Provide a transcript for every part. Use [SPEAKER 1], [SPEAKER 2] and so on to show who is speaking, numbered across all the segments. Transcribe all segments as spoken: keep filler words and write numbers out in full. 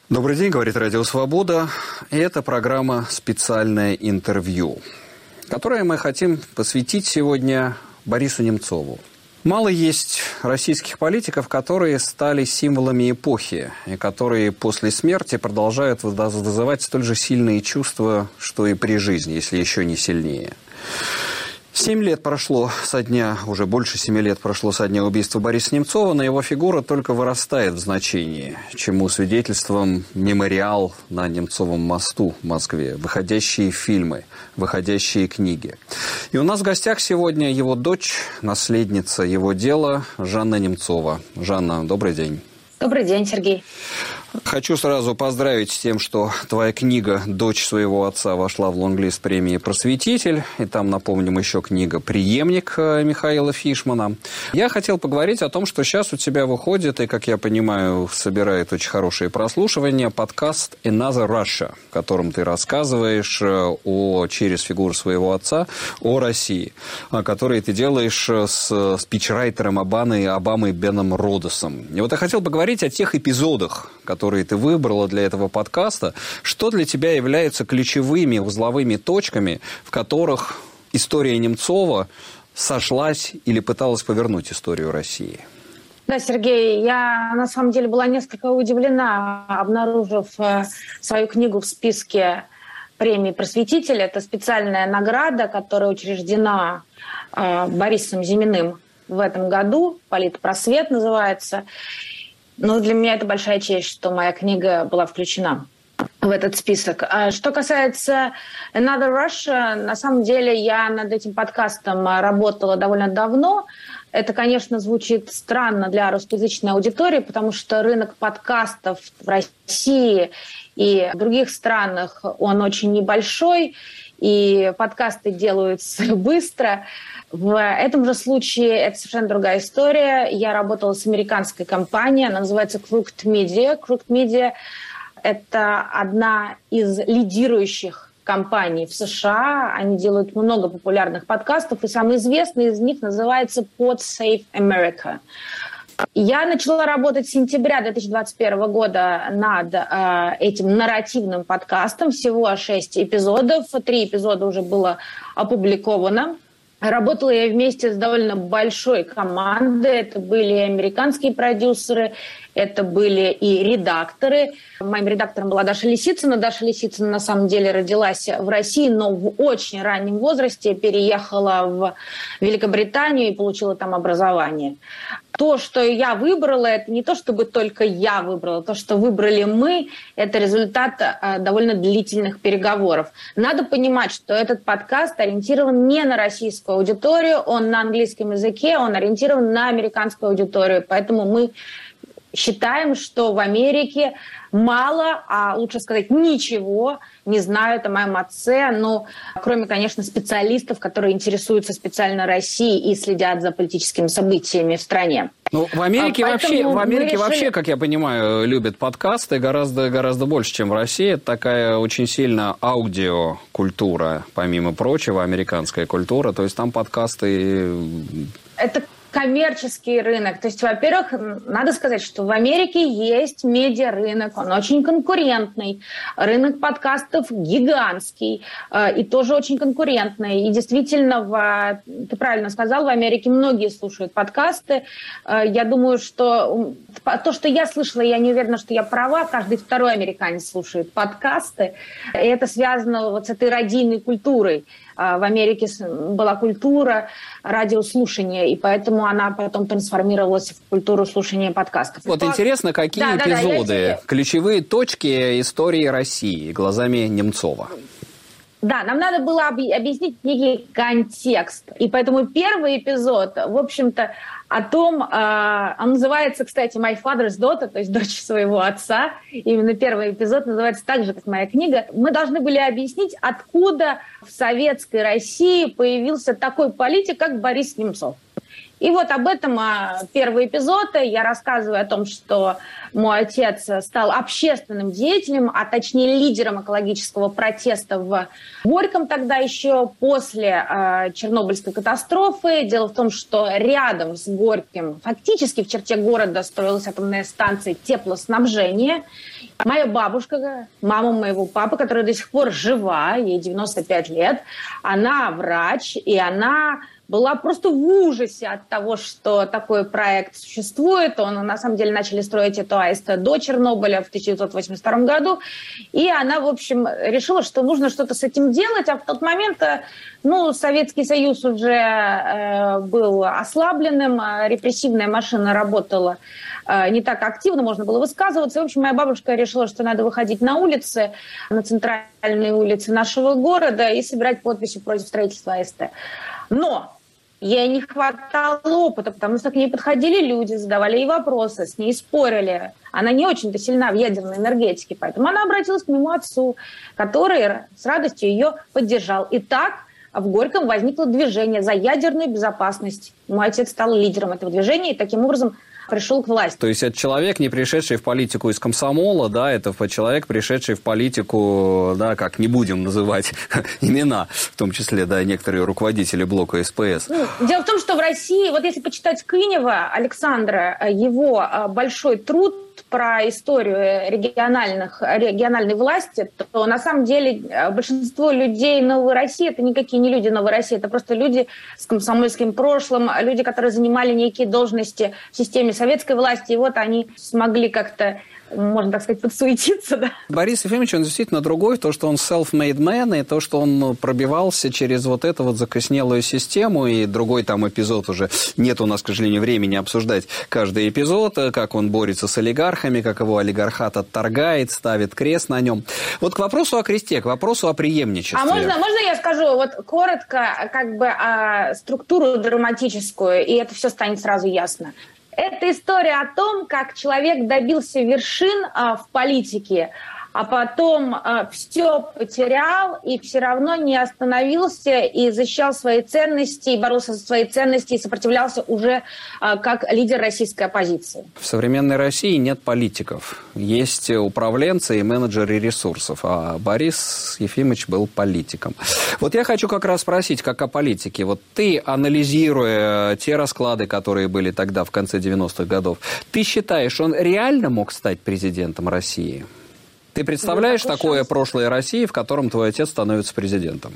[SPEAKER 1] Добрый день, говорит Радио Свобода. И это программа «Специальное интервью», которое мы хотим посвятить сегодня Борису Немцову. Мало есть российских политиков, которые стали символами эпохи, и которые после смерти продолжают вызывать столь же сильные чувства, что и при жизни, если еще не сильнее. Семь лет прошло со дня, уже больше семи лет прошло со дня убийства Бориса Немцова, но его фигура только вырастает в значении, чему свидетельством мемориал на Немцовом мосту в Москве, выходящие фильмы, выходящие книги. И у нас в гостях сегодня его дочь, наследница его дела, Жанна Немцова. Жанна, добрый день.
[SPEAKER 2] Добрый день, Сергей.
[SPEAKER 1] Хочу сразу поздравить с тем, что твоя книга «Дочь своего отца» вошла в лонглист премии «Просветитель». И там, напомним, еще книга «Преемник» Михаила Фишмана. Я хотел поговорить о том, что сейчас у тебя выходит, и, как я понимаю, собирает очень хорошие прослушивания, подкаст «Another Russia», в котором ты рассказываешь о, через фигуру своего отца о России, который ты делаешь с спичрайтером Обамы, Обамой Беном Родосом. И вот я хотел поговорить о тех эпизодах, которые ты выбрала для этого подкаста. Что для тебя являются ключевыми узловыми точками, в которых история Немцова сошлась или пыталась повернуть историю России?
[SPEAKER 2] Да, Сергей, я на самом деле была несколько удивлена, обнаружив свою книгу в списке премии «Просветитель». Это специальная награда, которая учреждена Борисом Зиминым в этом году. «Политпросвет» называется. Но для меня это большая честь, что моя книга была включена в этот список. Что касается Another Russia, на самом деле я над этим подкастом работала довольно давно. Это, конечно, звучит странно для русскоязычной аудитории, потому что рынок подкастов в России и в других странах, он очень небольшой, и подкасты делаются быстро. В этом же случае это совершенно другая история. Я работала с американской компанией, она называется Crooked Media. Crooked Media – это одна из лидирующих компаний в США. Они делают много популярных подкастов, и самый известный из них называется Pod Save America. Я начала работать с сентября две тысячи двадцать первого года над э, этим нарративным подкастом. Всего шесть эпизодов. Три эпизода уже было опубликовано. Работала я вместе с довольно большой командой. Это были американские продюсеры, это были и редакторы. Моим редактором была Даша Лисицына. Даша Лисицына на самом деле родилась в России, но в очень раннем возрасте переехала в Великобританию и получила там образование. То, что я выбрала, это не то, чтобы только я выбрала. То, что выбрали мы, это результат довольно длительных переговоров. Надо понимать, что этот подкаст ориентирован не на российскую аудиторию, он на английском языке, он ориентирован на американскую аудиторию. Поэтому мы считаем, что в Америке мало, а лучше сказать ничего, не знают о моем отце, ну, кроме, конечно, специалистов, которые интересуются специально Россией и следят за политическими событиями в стране.
[SPEAKER 1] Ну, в Америке, а вообще, в Америке
[SPEAKER 2] решили...
[SPEAKER 1] вообще, как я понимаю, любят подкасты гораздо, гораздо больше, чем в России. Это такая очень сильно аудиокультура, помимо прочего, американская культура. То есть там подкасты...
[SPEAKER 2] Это коммерческий рынок. То есть, во-первых, надо сказать, что в Америке есть медиарынок, он очень конкурентный. Рынок подкастов гигантский и тоже очень конкурентный. И действительно, в, ты правильно сказал, в Америке многие слушают подкасты. Я думаю, что то, что я слышала, я не уверена, что я права, каждый второй американец слушает подкасты. И это связано вот с этой радийной культурой. В Америке была культура радиослушания, и поэтому она потом трансформировалась в культуру слушания подкастов.
[SPEAKER 1] Вот интересно, какие да, эпизоды, да, да, ключевые точки истории России глазами Немцова?
[SPEAKER 2] Да, нам надо было объяснить некий контекст. И поэтому первый эпизод, в общем-то, о том, э, он называется, кстати, «My Father's Daughter», то есть «Дочь своего отца». Именно первый эпизод называется так же, как моя книга. Мы должны были объяснить, откуда в советской России появился такой политик, как Борис Немцов. И вот об этом первый эпизод. Я рассказываю о том, что мой отец стал общественным деятелем, а точнее лидером экологического протеста в Горьком тогда еще после э, Чернобыльской катастрофы. Дело в том, что рядом с Горьким, фактически в черте города, строилась атомная станция теплоснабжения. Моя бабушка, мама моего папы, которая до сих пор жива, ей девяносто пять лет, она врач, и она была просто в ужасе от того, что такой проект существует. Он, на самом деле, начали строить эту АЭС до Чернобыля в тысяча девятьсот восемьдесят втором году. И она, в общем, решила, что нужно что-то с этим делать. А в тот момент, ну, Советский Союз уже э, был ослабленным, репрессивная машина работала э, не так активно, можно было высказываться. И, в общем, моя бабушка решила, что надо выходить на улицы, на центральные улицы нашего города и собирать подписи против строительства АЭС. Но ей не хватало опыта, потому что к ней подходили люди, задавали ей вопросы, с ней спорили. Она не очень-то сильна в ядерной энергетике, поэтому она обратилась к моему отцу, который с радостью ее поддержал. И так в Горьком возникло движение за ядерную безопасность. Мой отец стал лидером этого движения и таким образом пришел к власти.
[SPEAKER 1] То есть это человек, не пришедший в политику из комсомола, да, это человек, пришедший в политику, да, как не будем называть имена, в том числе, да, некоторые руководители блока СПС. Ну,
[SPEAKER 2] дело в том, что в России, вот если почитать Кынева Александра, его большой труд про историю региональных, региональной власти, то на самом деле большинство людей Новой России это никакие не люди Новой России, это просто люди с комсомольским прошлым, люди, которые занимали некие должности в системе советской власти, и вот они смогли как-то, можно так сказать, подсуетиться. Да?
[SPEAKER 1] Борис Ефимович, он действительно другой, то, что он self-made man, и то, что он пробивался через вот эту вот закоснелую систему, и другой там эпизод уже нет у нас, к сожалению, времени обсуждать каждый эпизод, как он борется с олигархами, как его олигархат отторгает, ставит крест на нем. Вот к вопросу о кресте, к вопросу о преемничестве.
[SPEAKER 2] А можно, можно я скажу вот коротко, как бы о структуру драматическую, и это все станет сразу ясно. Это история о том, как человек добился вершин а, в политике, а потом а, все потерял и все равно не остановился и защищал свои ценности, и боролся за свои ценности, и сопротивлялся уже а, как лидер российской оппозиции.
[SPEAKER 1] В современной России нет политиков. Есть управленцы и менеджеры ресурсов, а Борис Ефимович был политиком. Вот я хочу как раз спросить, как о политике. Вот ты, анализируя те расклады, которые были тогда, в конце девяностых годов, ты считаешь, он реально мог стать президентом России? Ты представляешь ну, такое шанс. Прошлое России, в котором твой отец становится президентом?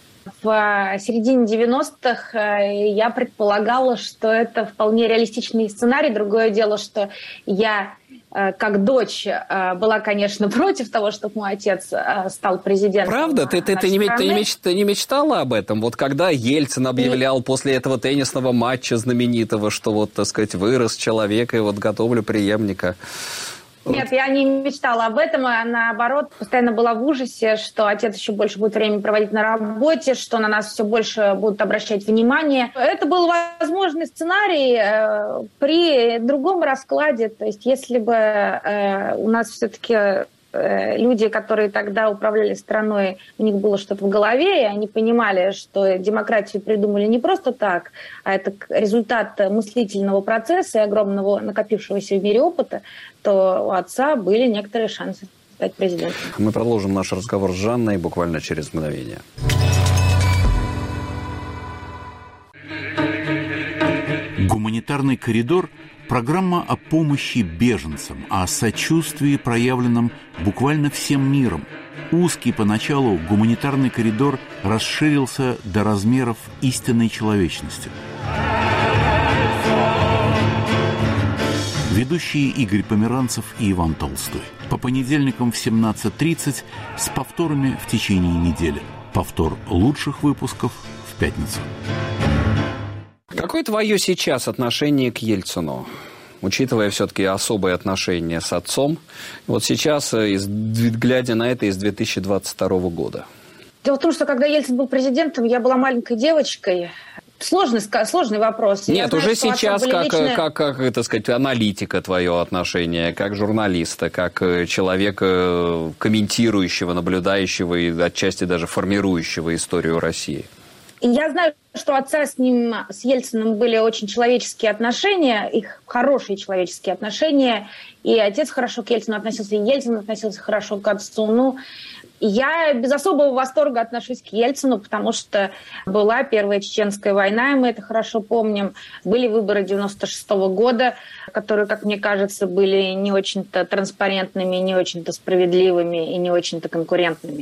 [SPEAKER 2] В середине девяностых я предполагала, что это вполне реалистичный сценарий. Другое дело, что я, как дочь, была, конечно, против того, чтобы мой отец стал президентом.
[SPEAKER 1] Правда? Ты, ты, ты, не, ты, не меч, ты не мечтала об этом? Вот когда Ельцин объявлял и... после этого теннисного матча знаменитого, что вот, так сказать, вырос человек, и вот готовлю преемника...
[SPEAKER 2] Нет, я не мечтала об этом, а наоборот, постоянно была в ужасе, что отец еще больше будет времени проводить на работе, что на нас все больше будут обращать внимание. Это был возможный сценарий э, при другом раскладе. То есть если бы э, у нас все-таки э, люди, которые тогда управляли страной, у них было что-то в голове, и они понимали, что демократию придумали не просто так, а это результат мыслительного процесса и огромного накопившегося в мире опыта, то у отца были некоторые шансы стать президентом.
[SPEAKER 1] Мы продолжим наш разговор с Жанной буквально через мгновение.
[SPEAKER 3] Гуманитарный коридор – программа о помощи беженцам, о сочувствии, проявленном буквально всем миром. Узкий поначалу гуманитарный коридор расширился до размеров истинной человечности. Ведущие Игорь Померанцев и Иван Толстой. По понедельникам в семнадцать тридцать с повторами в течение недели. Повтор лучших выпусков в пятницу.
[SPEAKER 1] Какое твое сейчас отношение к Ельцину? Учитывая все-таки особые отношения с отцом. Вот сейчас, глядя на это из две тысячи двадцать второго года.
[SPEAKER 2] Дело в том, что когда Ельцин был президентом, я была маленькой девочкой. Сложный, сложный вопрос.
[SPEAKER 1] Нет, я уже знаю, сейчас как, личные... как, как, как, так сказать, аналитика твое отношение, как журналиста, как человека, комментирующего, наблюдающего и отчасти даже формирующего историю России.
[SPEAKER 2] Я знаю, что у отца с ним, с Ельциным, были очень человеческие отношения, их хорошие человеческие отношения, и отец хорошо к Ельцину относился, и Ельцин относился хорошо к отцу. Ну, я без особого восторга отношусь к Ельцину, потому что была Первая Чеченская война, и мы это хорошо помним. Были выборы девяносто шестого года, которые, как мне кажется, были не очень-то транспарентными, не очень-то справедливыми и не очень-то конкурентными.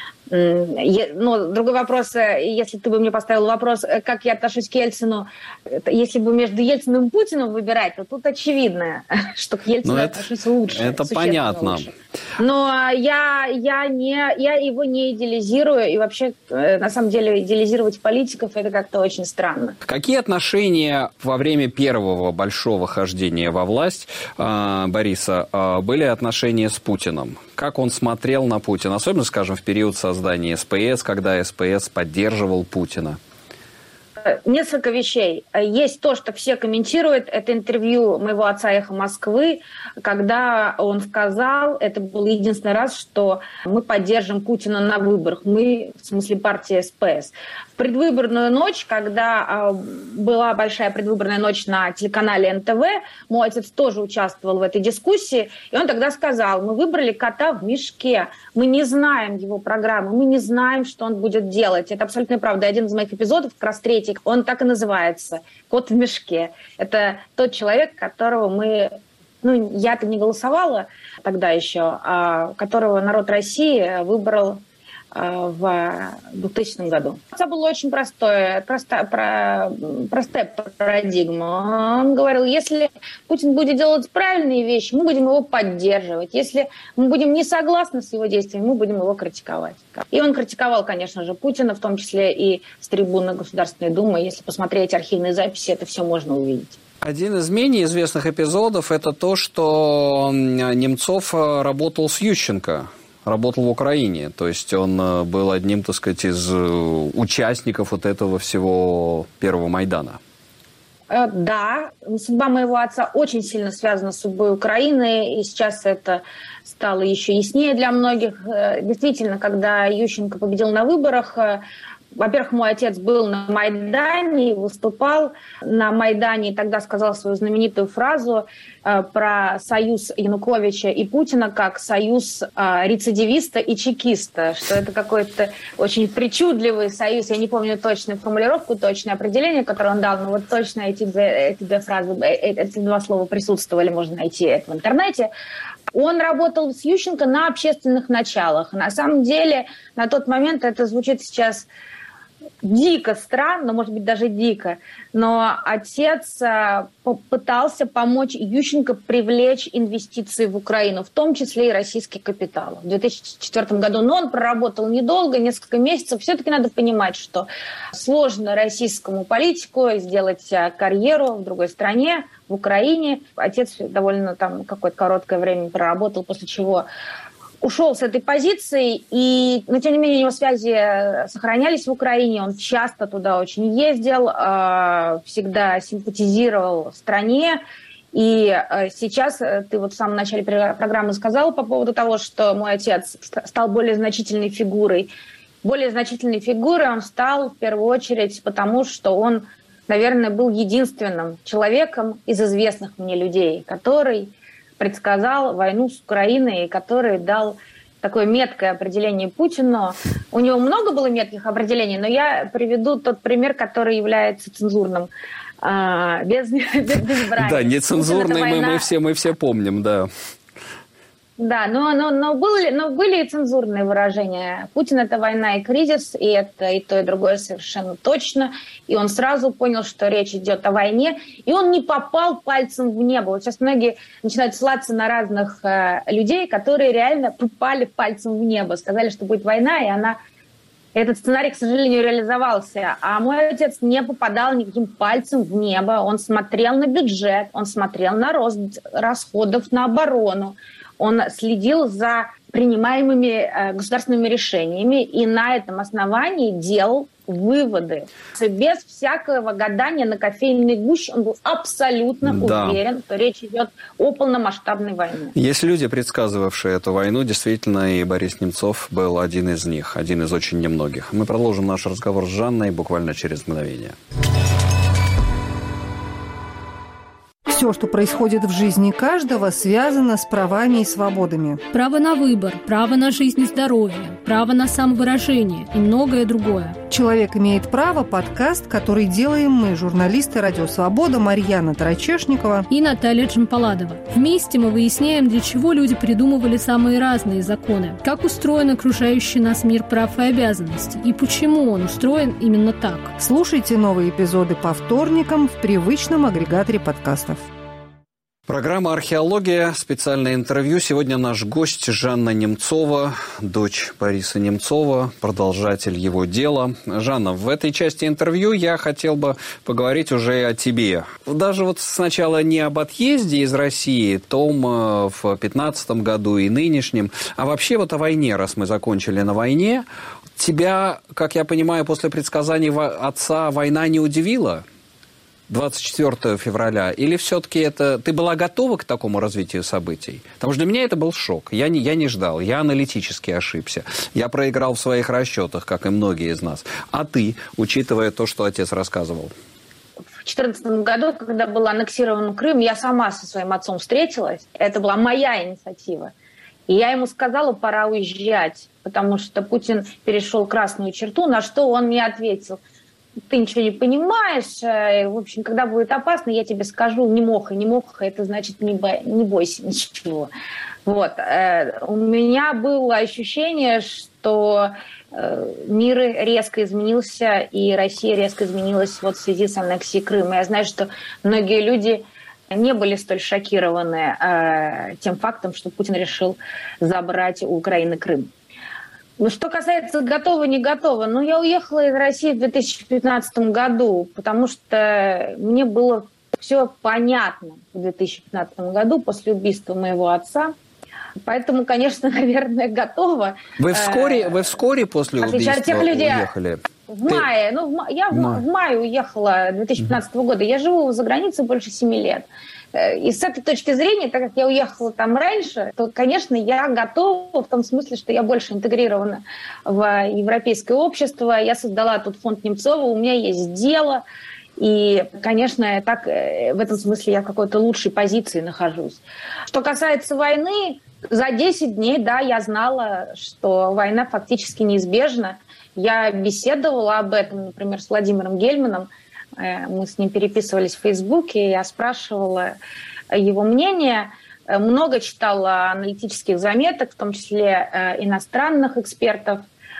[SPEAKER 2] Но другой вопрос, если ты бы мне поставил вопрос, как я отношусь к Ельцину, если бы между Ельциным и Путиным выбирать, то тут очевидно, что к Ельцину я отношусь лучше.
[SPEAKER 1] Это понятно.
[SPEAKER 2] Лучше. Но я, я, не, я его не идеализирую, и вообще, на самом деле, идеализировать политиков – это как-то очень странно.
[SPEAKER 1] Какие отношения во время первого большого хождения во власть Бориса были отношения с Путиным? Как он смотрел на Путина, особенно, скажем, в период создания СПС, когда СПС поддерживал Путина?
[SPEAKER 2] Несколько вещей. Есть то, что все комментируют. Это интервью моего отца «Эхо Москвы», когда он сказал, это был единственный раз, что мы поддержим Путина на выборах. Мы, в смысле партия СПС. В предвыборную ночь, когда была большая предвыборная ночь на телеканале эн тэ вэ, мой отец тоже участвовал в этой дискуссии, и он тогда сказал, мы выбрали кота в мешке, мы не знаем его программы, мы не знаем, что он будет делать. Это абсолютно правда. Один из моих эпизодов, как раз третий, он так и называется «Кот в мешке». Это тот человек, которого мы... Ну, я-то не голосовала тогда еще, а которого народ России выбрал в двухтысячном году. Это была очень простое, простая, про, простая парадигма. Он говорил, если Путин будет делать правильные вещи, мы будем его поддерживать. Если мы будем не согласны с его действиями, мы будем его критиковать. И он критиковал, конечно же, Путина, в том числе и с трибуны Государственной Думы. Если посмотреть архивные записи, это все можно увидеть.
[SPEAKER 1] Один из менее известных эпизодов – это то, что Немцов работал с Ющенко. Работал в Украине, то есть он был одним, так сказать, из участников вот этого всего первого Майдана.
[SPEAKER 2] Да, судьба моего отца очень сильно связана с судьбой Украины, и сейчас это стало еще яснее для многих. Действительно, когда Ющенко победил на выборах, во-первых, мой отец был на Майдане, выступал на Майдане, и тогда сказал свою знаменитую фразу э, про союз Януковича и Путина как союз э, рецидивиста и чекиста, что это какой-то очень причудливый союз. Я не помню точную формулировку, точное определение, которое он дал, но вот точно эти две, эти две фразы, эти два слова присутствовали, можно найти это в интернете. Он работал с Ющенко на общественных началах. На самом деле, на тот момент это звучит сейчас дико странно, может быть, даже дико, но отец попытался помочь Ющенко привлечь инвестиции в Украину, в том числе и российский капитал. В две тысячи четвёртом году, но он проработал недолго, несколько месяцев. Все-таки надо понимать, что сложно российскому политику сделать карьеру в другой стране, в Украине. Отец довольно там какое-то короткое время проработал, после чего ушел с этой позиции, и, но тем не менее его связи сохранялись в Украине, он часто туда очень ездил, всегда симпатизировал стране, и сейчас ты вот в самом начале программы сказал по поводу того, что мой отец стал более значительной фигурой. Более значительной фигурой он стал в первую очередь потому, что он, наверное, был единственным человеком из известных мне людей, который предсказал войну с Украиной, который дал такое меткое определение Путину. У него много было метких определений, но я приведу тот пример, который является цензурным. А, без, без, без брани.
[SPEAKER 1] Да, нецензурный мы, мы, все, мы все помним, да.
[SPEAKER 2] Да, но, но, но, были, но были и цензурные выражения. Путин – это война и кризис, и это и то, и другое совершенно точно. И он сразу понял, что речь идет о войне, и он не попал пальцем в небо. Вот сейчас многие начинают ссылаться на разных э, людей, которые реально попали пальцем в небо, сказали, что будет война, и она... Этот сценарий, к сожалению, реализовался. А мой отец не попадал никаким пальцем в небо. Он смотрел на бюджет, он смотрел на рост расходов на оборону. Он следил за принимаемыми э, государственными решениями и на этом основании делал выводы. Без всякого гадания на кофейной гуще он был абсолютно
[SPEAKER 1] да.
[SPEAKER 2] уверен, что речь идет о полномасштабной войне.
[SPEAKER 1] Есть люди, предсказывавшие эту войну. Действительно, и Борис Немцов был один из них, один из очень немногих. Мы продолжим наш разговор с Жанной буквально через мгновение.
[SPEAKER 4] Все, что происходит в жизни каждого, связано с правами и свободами.
[SPEAKER 5] Право на выбор, право на жизнь и здоровье, право на самовыражение и многое другое.
[SPEAKER 4] «Человек имеет право» – подкаст, который делаем мы, журналисты «Радио Свобода» Марьяна Тарачешникова
[SPEAKER 5] и Наталья Джампаладова. Вместе мы выясняем, для чего люди придумывали самые разные законы, как устроен окружающий нас мир прав и обязанностей, и почему он устроен именно так.
[SPEAKER 4] Слушайте новые эпизоды по вторникам в привычном агрегаторе подкастов.
[SPEAKER 1] Программа «Археология», специальное интервью. Сегодня наш гость Жанна Немцова, дочь Бориса Немцова, продолжатель его дела. Жанна, в этой части интервью я хотел бы поговорить уже о тебе. Даже вот сначала не об отъезде из России, том в пятнадцатом году и нынешнем, а вообще вот о войне, раз мы закончили на войне. Тебя, как я понимаю, после предсказаний отца война не удивила? двадцать четвёртого февраля? Или все-таки это... Ты была готова к такому развитию событий? Потому что для меня это был шок. Я не, я не ждал. Я аналитически ошибся. Я проиграл в своих расчетах, как и многие из нас. А ты, учитывая то, что отец рассказывал?
[SPEAKER 2] В две тысячи четырнадцатом году, когда был аннексирован Крым, я сама со своим отцом встретилась. Это была моя инициатива. И я ему сказала, пора уезжать, потому что Путин перешел красную черту, на что он мне ответил: ты ничего не понимаешь, в общем, когда будет опасно, я тебе скажу, не моха, не моха, это значит не, бо... не бойся ничего. Вот. У меня было ощущение, что мир резко изменился, и Россия резко изменилась вот в связи с аннексией Крыма. Я знаю, что многие люди не были столь шокированы тем фактом, что Путин решил забрать у Украины Крым. Ну, что касается готово, не готово, ну, я уехала из России в две тысячи пятнадцатом году, потому что мне было все понятно в две тысячи пятнадцатом году после убийства моего отца. Поэтому, конечно, наверное, готова.
[SPEAKER 1] Вы вскоре, вы вскоре после убийства
[SPEAKER 2] тех людей,
[SPEAKER 1] уехали?
[SPEAKER 2] В мае.
[SPEAKER 1] Ты...
[SPEAKER 2] Ну, в, я в, в мае уехала две тысячи пятнадцатого года. Я живу за границей больше семи лет. И с этой точки зрения, так как я уехала там раньше, то, конечно, я готова в том смысле, что я больше интегрирована в европейское общество. Я создала тут фонд Немцова, у меня есть дело. И, конечно, так, в этом смысле я в какой-то лучшей позиции нахожусь. Что касается войны, за десять дней, да, я знала, что война фактически неизбежна. Я беседовала об этом, например, с Владимиром Гельманом. Мы с ним переписывались в Фейсбуке, я спрашивала его мнение. Много читала аналитических заметок, в том числе иностранных экспертов.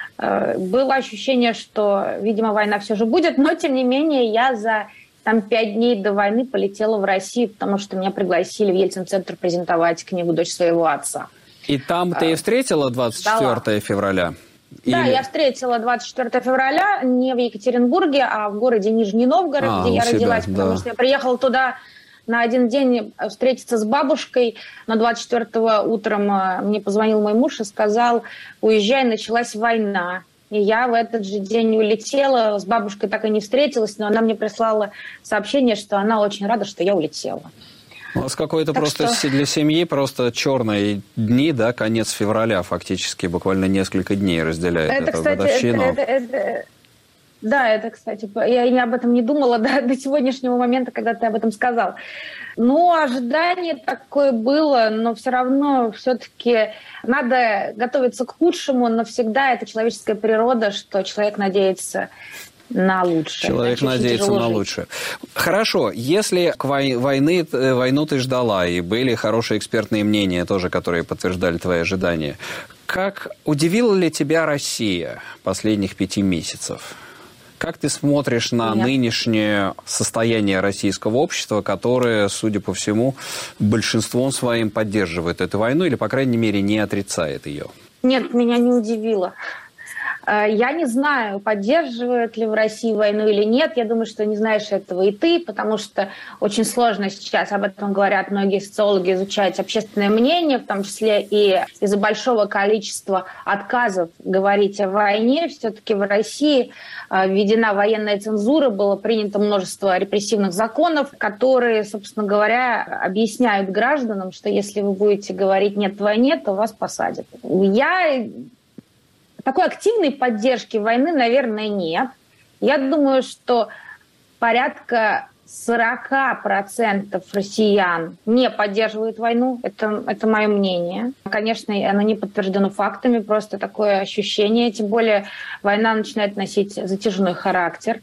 [SPEAKER 2] Было ощущение, что, видимо, война все же будет, но, тем не менее, я за там, пять дней до войны полетела в Россию, потому что меня пригласили в Ельцин-центр презентовать книгу «Дочь своего отца».
[SPEAKER 1] И там ты и встретила двадцать четвёртого февраля?
[SPEAKER 2] Да,
[SPEAKER 1] Или...
[SPEAKER 2] я встретила двадцать четвёртого февраля не в Екатеринбурге, а в городе Нижний Новгород, а, где я себя, родилась, потому да. что я приехала туда на один день встретиться с бабушкой. На двадцать четвёртого утром мне позвонил мой муж и сказал: уезжай, началась война. И я в этот же день улетела, с бабушкой так и не встретилась, но она мне прислала сообщение, что она очень рада, что я улетела.
[SPEAKER 1] У вас какой-то так просто
[SPEAKER 2] что...
[SPEAKER 1] для семьи просто черные дни, да, конец февраля фактически, буквально несколько дней разделяет
[SPEAKER 2] это,
[SPEAKER 1] эту
[SPEAKER 2] кстати,
[SPEAKER 1] годовщину.
[SPEAKER 2] Это, это, это... Да, это, кстати, я, я об этом не думала до, до сегодняшнего момента, когда ты об этом сказал. Ну, ожидание такое было, но все равно все-таки надо готовиться к худшему, но всегда это человеческая природа, что человек надеется на лучшее.
[SPEAKER 1] Человек надеется на
[SPEAKER 2] жить.
[SPEAKER 1] лучшее. Хорошо, если к вой- войны, войну ты ждала, и были хорошие экспертные мнения тоже, которые подтверждали твои ожидания, как удивила ли тебя Россия последних пяти месяцев? Как ты смотришь на Нет. нынешнее состояние российского общества, которое, судя по всему, большинством своим поддерживает эту войну или, по крайней мере, не отрицает ее?
[SPEAKER 2] Нет, меня не удивило. Я не знаю, поддерживают ли в России войну или нет. Я думаю, что не знаешь этого и ты, потому что очень сложно сейчас, об этом говорят многие социологи, изучать общественное мнение, в том числе и из-за большого количества отказов говорить о войне. Все-таки в России введена военная цензура, было принято множество репрессивных законов, которые, собственно говоря, объясняют гражданам, что если вы будете говорить «нет войне», то вас посадят. Я... Такой активной поддержки войны, наверное, нет. Я думаю, что порядка сорок процентов россиян не поддерживают войну. Это, это мое мнение. Конечно, оно не подтверждено фактами, просто такое ощущение. Тем более война начинает носить затяжной характер.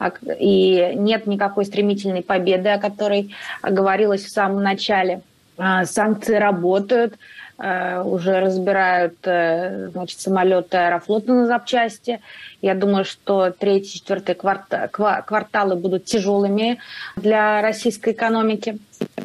[SPEAKER 2] И нет никакой стремительной победы, о которой говорилось в самом начале. Санкции работают. Уже разбирают, значит, самолеты Аэрофлота на запчасти. Я думаю, что третий, четвертый кварта, кварталы будут тяжелыми для российской экономики.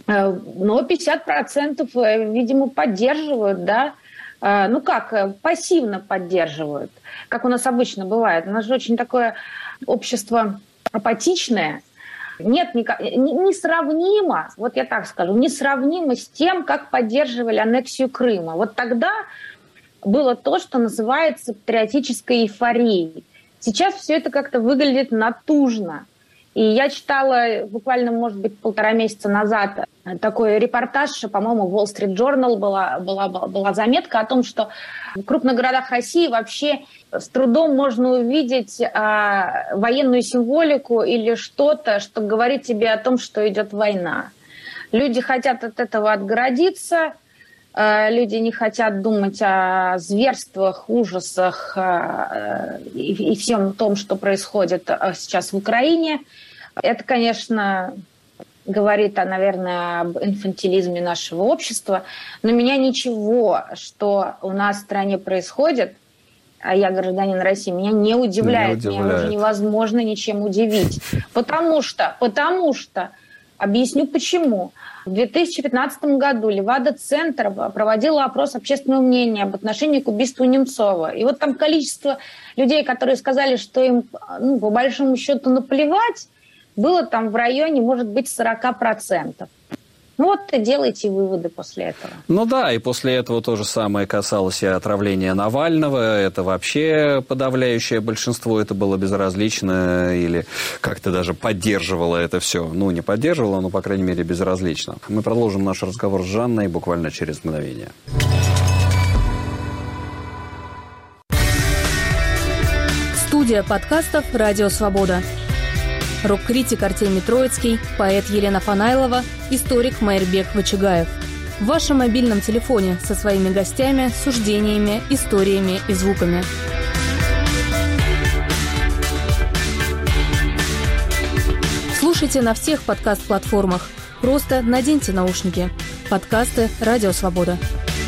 [SPEAKER 2] Но пятьдесят процентов, видимо, поддерживают, да. Ну как, пассивно поддерживают, как у нас обычно бывает. У нас же очень такое общество апатичное. Нет, несравнимо, вот я так скажу, несравнимо с тем, как поддерживали аннексию Крыма. Вот тогда было то, что называется патриотической эйфорией. Сейчас все это как-то выглядит натужно. И я читала буквально, может быть, полтора месяца назад такой репортаж, по-моему, в Wall Street Journal была, была, была заметка о том, что в крупных городах России вообще с трудом можно увидеть а, военную символику или что-то, что говорит тебе о том, что идет война. Люди хотят от этого отгородиться, а, люди не хотят думать о зверствах, ужасах а, и, и всем том, что происходит сейчас в Украине. Это, конечно, говорит, наверное, об инфантилизме нашего общества, но меня ничего, что у нас в стране происходит, а я гражданин России, меня не удивляет, не удивляет. Меня уже невозможно ничем удивить. Потому что, потому что, объясню почему. В две тысячи пятнадцатом году Левада-центр проводила опрос общественного мнения об отношении к убийству Немцова. И вот там количество людей, которые сказали, что им, ну, по большому счету, наплевать, было там в районе, может быть, сорок процентов. Ну вот и делайте выводы после этого.
[SPEAKER 1] Ну да, и после этого то же самое касалось и отравления Навального. Это вообще подавляющее большинство, это было безразлично или как-то даже поддерживало это все. Ну, не поддерживало, но, по крайней мере, безразлично. Мы продолжим наш разговор с Жанной буквально через мгновение.
[SPEAKER 5] Студия подкастов «Радио Свобода». Рок-критик Артемий Троицкий, поэт Елена Фанайлова, историк Майрбек Вачигаев. В вашем мобильном телефоне со своими гостями, суждениями, историями и звуками. Слушайте на всех подкаст-платформах. Просто наденьте наушники. Подкасты «Радио Свобода».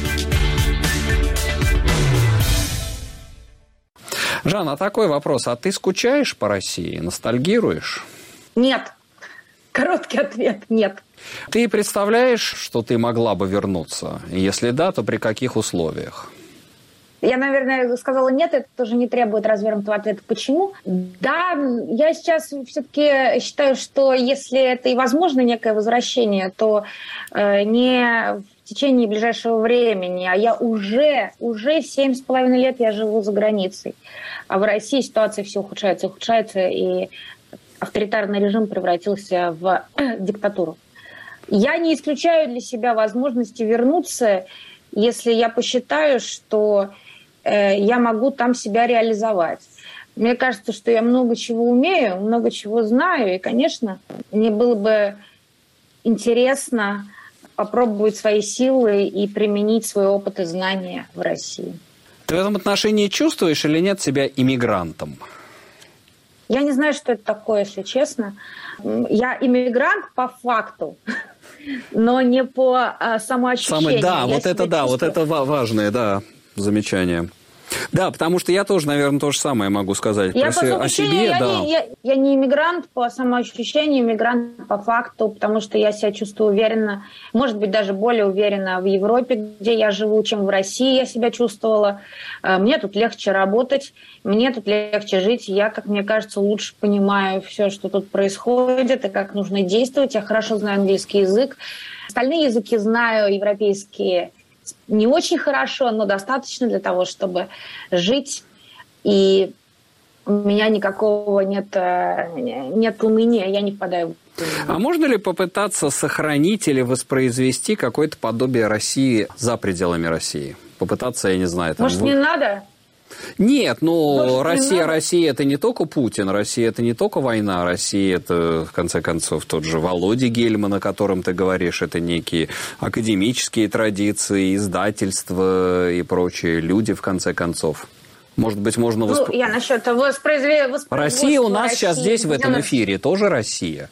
[SPEAKER 1] Жанна, такой вопрос. А ты скучаешь по России? Ностальгируешь?
[SPEAKER 2] Нет. Короткий ответ – нет.
[SPEAKER 1] Ты представляешь, что ты могла бы вернуться? Если да, то при каких условиях?
[SPEAKER 2] Я, наверное, сказала нет, это тоже не требует развернутого ответа. Почему? Да, я сейчас все-таки считаю, что если это и возможно некое возвращение, то э, не в течение ближайшего времени, а я уже, уже семь с половиной лет я живу за границей. А в России ситуация все ухудшается, ухудшается, и авторитарный режим превратился в диктатуру. Я не исключаю для себя возможности вернуться, если я посчитаю, что э, я могу там себя реализовать. Мне кажется, что я много чего умею, много чего знаю, и, конечно, мне было бы интересно попробовать свои силы и применить свой опыт и знания в России.
[SPEAKER 1] Ты в этом отношении чувствуешь или нет себя иммигрантом?
[SPEAKER 2] Я не знаю, что это такое, если честно. Я иммигрант по факту, но не по а, самоощущению.
[SPEAKER 1] Самый, да,
[SPEAKER 2] я
[SPEAKER 1] вот это да,
[SPEAKER 2] чувствую.
[SPEAKER 1] вот это важное, да, замечание. Да, потому что я тоже, наверное, то же самое могу сказать
[SPEAKER 2] я
[SPEAKER 1] про о себе.
[SPEAKER 2] Я,
[SPEAKER 1] да.
[SPEAKER 2] не, я, я не иммигрант по самоощущению, иммигрант по факту, потому что я себя чувствую уверенно, может быть, даже более уверенно в Европе, где я живу, чем в России я себя чувствовала. Мне тут легче работать, мне тут легче жить. Я, как мне кажется, лучше понимаю все, что тут происходит и как нужно действовать. Я хорошо знаю английский язык. Остальные языки знаю, европейские, не очень хорошо, но достаточно для того, чтобы жить. И у меня никакого нет, нет уныния, я не впадаю в уныние.
[SPEAKER 1] А можно ли попытаться сохранить или воспроизвести какое-то подобие России за пределами России? Попытаться, я не знаю... Там,
[SPEAKER 2] Может,
[SPEAKER 1] вы...
[SPEAKER 2] не надо?
[SPEAKER 1] Нет, ну,
[SPEAKER 2] Может,
[SPEAKER 1] Россия, Россия – это не только Путин, Россия – это не только война, Россия – это, в конце концов, тот же Володя Гельман, о котором ты говоришь, это некие академические традиции, издательства и прочие люди, в конце концов. Может быть, можно...
[SPEAKER 2] Ну, восп... я насчет воспроизвести...
[SPEAKER 1] Россия у нас России. Сейчас здесь, в этом эфире, тоже Россия.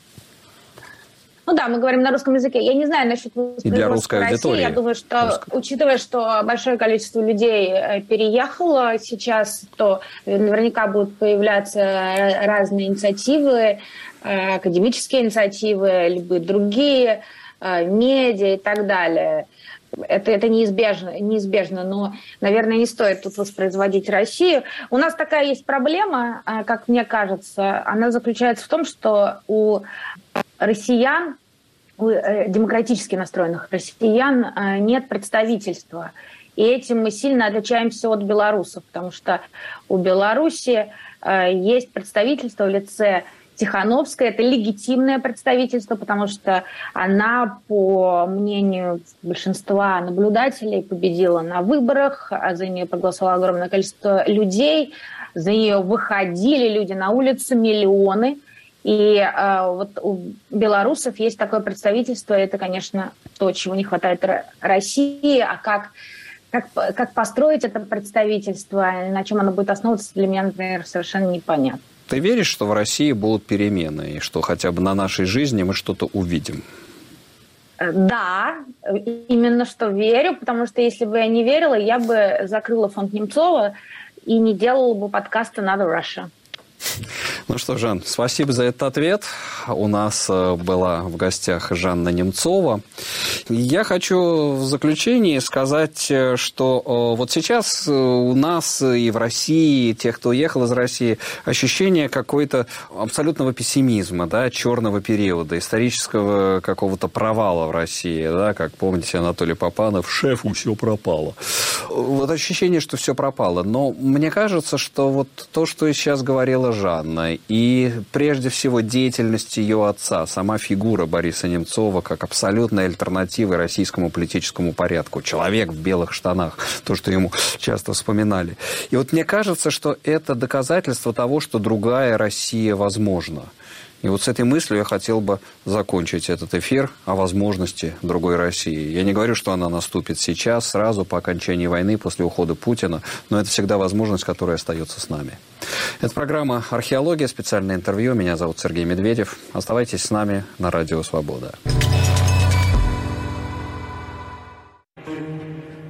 [SPEAKER 2] Ну да, мы говорим на русском языке. Я не знаю насчет
[SPEAKER 1] воспроизводства России.
[SPEAKER 2] Я думаю, что, русская. Учитывая, что большое количество людей переехало сейчас, то наверняка будут появляться разные инициативы, академические инициативы, либо другие, медиа и так далее. Это, это неизбежно, неизбежно, но, наверное, не стоит тут воспроизводить Россию. У нас такая есть проблема, как мне кажется, она заключается в том, что у россиян, у демократически настроенных россиян нет представительства. И этим мы сильно отличаемся от белорусов, потому что у Беларуси есть представительство в лице Тихановская. Это легитимное представительство, потому что она, по мнению большинства наблюдателей, победила на выборах, а за нее проголосовало огромное количество людей, за нее выходили люди на улицы, миллионы. И э, вот у белорусов есть такое представительство, это, конечно, то, чего не хватает России, а как, как, как построить это представительство, на чем оно будет основываться, для меня, например, совершенно непонятно.
[SPEAKER 1] Ты веришь, что в России будут перемены, и что хотя бы на нашей жизни мы что-то увидим?
[SPEAKER 2] Да, именно что верю, потому что если бы я не верила, я бы закрыла фонд Немцова и не делала бы подкаста «Another Russia».
[SPEAKER 1] Ну что, Жан, спасибо за этот ответ. У нас была в гостях Жанна Немцова. Я хочу в заключении сказать, что вот сейчас у нас и в России, тех, кто уехал из России, ощущение какой-то абсолютного пессимизма, да, черного периода, исторического какого-то провала в России. Да, как помните, Анатолий Попанов, шефу все пропало. Вот ощущение, что все пропало. Но мне кажется, что вот то, что сейчас говорила Жанна, и прежде всего деятельность ее отца, сама фигура Бориса Немцова как абсолютной альтернативы российскому политическому порядку. Человек в белых штанах, то, что ему часто вспоминали. И вот мне кажется, что это доказательство того, что другая Россия возможна. И вот с этой мыслью я хотел бы закончить этот эфир о возможности другой России. Я не говорю, что она наступит сейчас, сразу по окончании войны, после ухода Путина, но это всегда возможность, которая остается с нами. Это программа «Археология», специальное интервью. Меня зовут Сергей Медведев. Оставайтесь с нами на Радио Свобода.